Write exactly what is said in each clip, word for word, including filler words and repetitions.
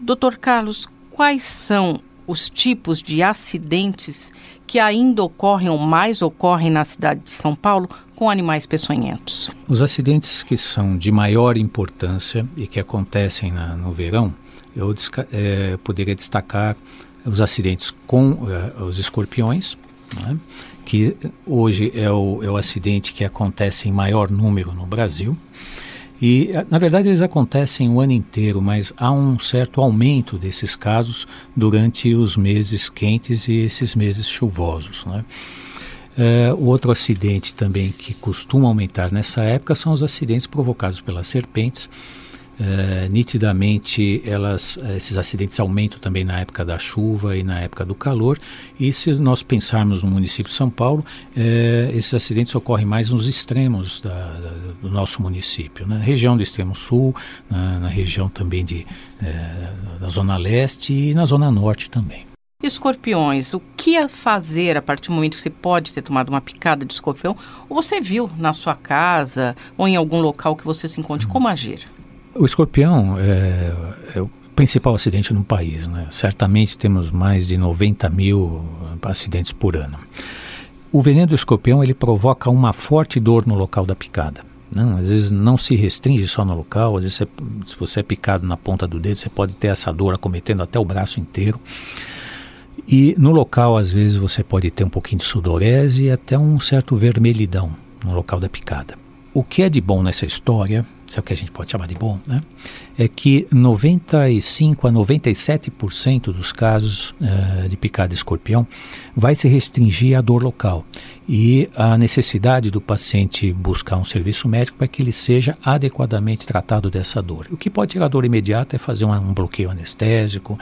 doutor Carlos, quais são os tipos de acidentes que ainda ocorrem ou mais ocorrem na cidade de São Paulo com animais peçonhentos? Os acidentes que são de maior importância e que acontecem na, no verão, eu é, poderia destacar os acidentes com é, os escorpiões, né, que hoje é o, é o acidente que acontece em maior número no Brasil. E, na verdade, eles acontecem o ano inteiro, mas há um certo aumento desses casos durante os meses quentes e esses meses chuvosos, né? É, o outro acidente também que costuma aumentar nessa época são os acidentes provocados pelas serpentes. É, nitidamente elas, esses acidentes aumentam também na época da chuva e na época do calor, e se nós pensarmos no município de São Paulo, é, esses acidentes ocorrem mais nos extremos da, da, do nosso município, né? Na região do extremo sul, na, na região também de, é, da zona leste e na zona norte também. Escorpiões, o que fazer a partir do momento que você pode ter tomado uma picada de escorpião, ou você viu na sua casa ou em algum local que você se encontre, como agir? O escorpião é, é o principal acidente no país, né? Certamente temos mais de noventa mil acidentes por ano. O veneno do escorpião, ele provoca uma forte dor no local da picada. Não, às vezes não se restringe só no local, às vezes você, se você é picado na ponta do dedo, você pode ter essa dor acometendo até o braço inteiro. E no local, às vezes, você pode ter um pouquinho de sudorese e até um certo vermelhidão no local da picada. O que é de bom nessa história, se é o que a gente pode chamar de bom, né, é que noventa e cinco a noventa e sete por cento dos casos uh, de picada de escorpião vai se restringir à dor local e a necessidade do paciente buscar um serviço médico para que ele seja adequadamente tratado dessa dor. O que pode tirar a dor imediata é fazer um, um bloqueio anestésico,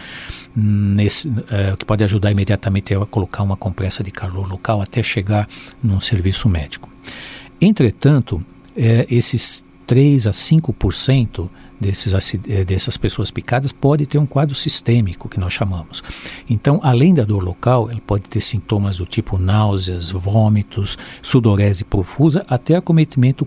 nesse, uh, o que pode ajudar imediatamente é colocar uma compressa de calor local até chegar num serviço médico. Entretanto, é, esses três a cinco por cento desses, dessas pessoas picadas pode ter um quadro sistêmico, que nós chamamos. Então, além da dor local, ele pode ter sintomas do tipo náuseas, vômitos, sudorese profusa, até acometimento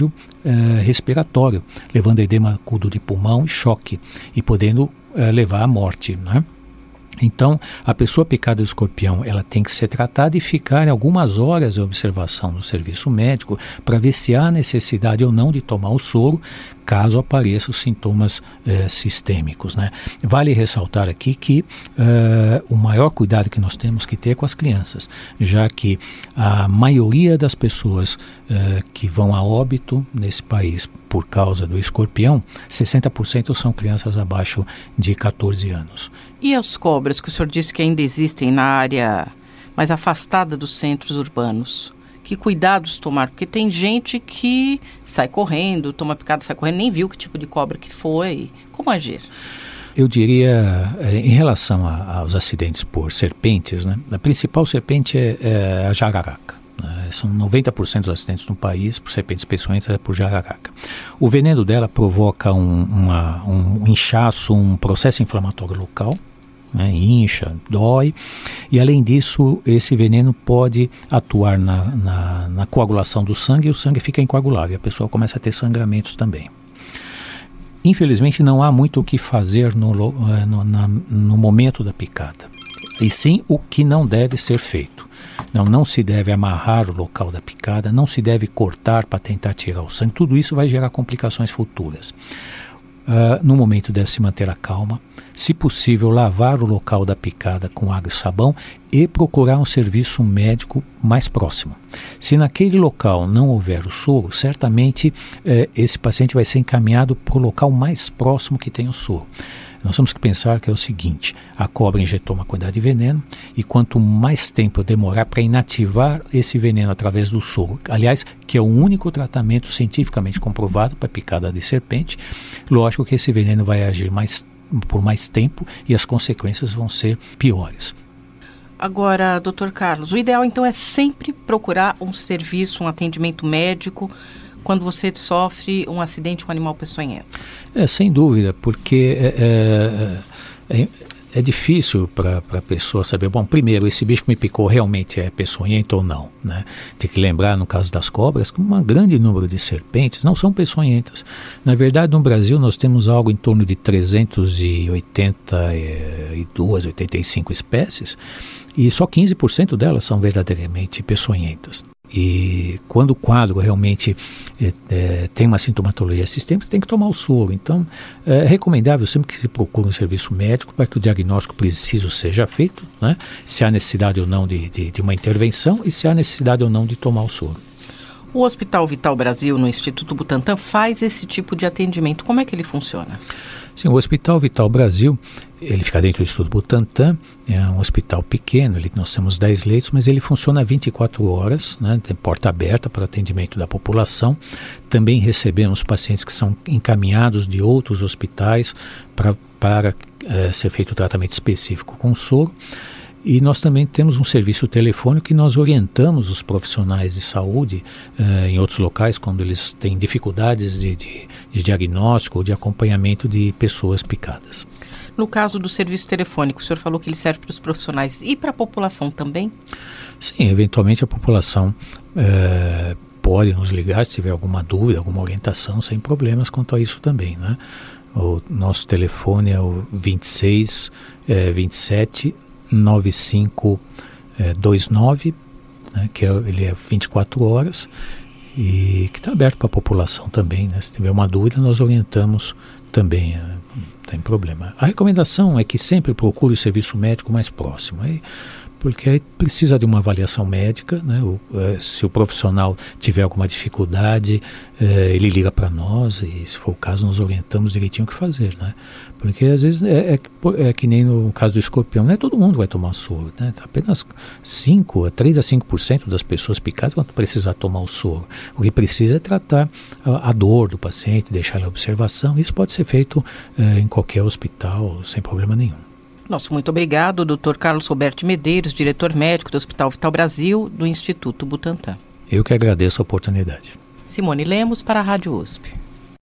cardiorrespiratório, eh, levando a edema agudo de pulmão e choque, e podendo eh, levar à morte, né? Então, a pessoa picada de escorpião, ela tem que ser tratada e ficar algumas horas de observação no serviço médico para ver se há necessidade ou não de tomar o soro, caso apareçam os sintomas eh, sistêmicos, né? Vale ressaltar aqui que eh, o maior cuidado que nós temos que ter é com as crianças, já que a maioria das pessoas eh, que vão a óbito nesse país por causa do escorpião, sessenta por cento são crianças abaixo de catorze anos. E as cobras, que o senhor disse que ainda existem na área mais afastada dos centros urbanos? Que cuidados tomar? Porque tem gente que sai correndo, toma picada, sai correndo, nem viu que tipo de cobra que foi. Como agir? Eu diria, em relação a, aos acidentes por serpentes, né, a principal serpente é, é a jararaca. Né, são noventa por cento dos acidentes no país por serpentes peçonhentas é por jararaca. O veneno dela provoca um, uma, um inchaço, um processo inflamatório local, né, incha, dói, e além disso esse veneno pode atuar na, na, na coagulação do sangue e o sangue fica incoagulável e a pessoa começa a ter sangramentos também. Infelizmente não há muito o que fazer no, no, na, no momento da picada, e sim o que não deve ser feito. Não, não se deve amarrar o local da picada, não se deve cortar para tentar tirar o sangue, tudo isso vai gerar complicações futuras. Uh, no momento deve se manter a calma, se possível lavar o local da picada com água e sabão e procurar um serviço médico mais próximo. Se naquele local não houver o soro, certamente eh, esse paciente vai ser encaminhado para o local mais próximo que tem o soro. Nós temos que pensar que é o seguinte: a cobra injetou uma quantidade de veneno e quanto mais tempo demorar para inativar esse veneno através do soro, aliás, que é o único tratamento cientificamente comprovado para picada de serpente, lógico que esse veneno vai agir mais, por mais tempo e as consequências vão ser piores. Agora, doutor Carlos, o ideal então é sempre procurar um serviço, um atendimento médico quando você sofre um acidente com animal peçonhento. É, sem dúvida, porque é, é, é, é difícil para a pessoa saber, bom, primeiro, esse bicho que me picou realmente é peçonhento ou não, né? Tem que lembrar, no caso das cobras, que um grande número de serpentes não são peçonhentas. Na verdade, no Brasil, nós temos algo em torno de trezentas e oitenta e duas, oitenta e cinco espécies, e só quinze por cento delas são verdadeiramente peçonhentas. E quando o quadro realmente é, é, tem uma sintomatologia sistêmica, tem que tomar o soro. Então, é recomendável sempre que se procure um serviço médico para que o diagnóstico preciso seja feito, né? Se há necessidade ou não de, de, de uma intervenção e se há necessidade ou não de tomar o soro. O Hospital Vital Brasil, no Instituto Butantan, faz esse tipo de atendimento. Como é que ele funciona? Sim, o Hospital Vital Brasil, ele fica dentro do Instituto Butantan, é um hospital pequeno, ele, nós temos dez leitos, mas ele funciona vinte e quatro horas, né, tem porta aberta para atendimento da população. Também recebemos pacientes que são encaminhados de outros hospitais pra, para é, ser feito o tratamento específico com soro. E nós também temos um serviço telefônico que nós orientamos os profissionais de saúde eh, em outros locais, quando eles têm dificuldades de, de, de diagnóstico ou de acompanhamento de pessoas picadas. No caso do serviço telefônico, o senhor falou que ele serve para os profissionais e para a população também? Sim, eventualmente a população eh, pode nos ligar se tiver alguma dúvida, alguma orientação, sem problemas quanto a isso também, né? O nosso telefone é o vinte e seis, vinte e sete, nove cinco dois nove, né, que é, ele é vinte e quatro horas e que está aberto para a população também, né? Se tiver uma dúvida, nós orientamos também, não tem problema. A recomendação é que sempre procure o serviço médico mais próximo, aí, porque aí precisa de uma avaliação médica, né? O, é, se o profissional tiver alguma dificuldade, é, ele liga para nós e, se for o caso, nós orientamos direitinho o que fazer, né? Porque às vezes é, é, é que nem no caso do escorpião, não é todo mundo vai tomar soro, né? Apenas cinco, três a cinco por cento das pessoas picadas vão precisar tomar o soro. O que precisa é tratar a, a dor do paciente, deixar ele em observação. Isso pode ser feito é, em qualquer hospital sem problema nenhum. Nosso muito obrigado, doutor Carlos Roberto Medeiros, diretor médico do Hospital Vital Brasil, do Instituto Butantan. Eu que agradeço a oportunidade. Simone Lemos para a Rádio U S P.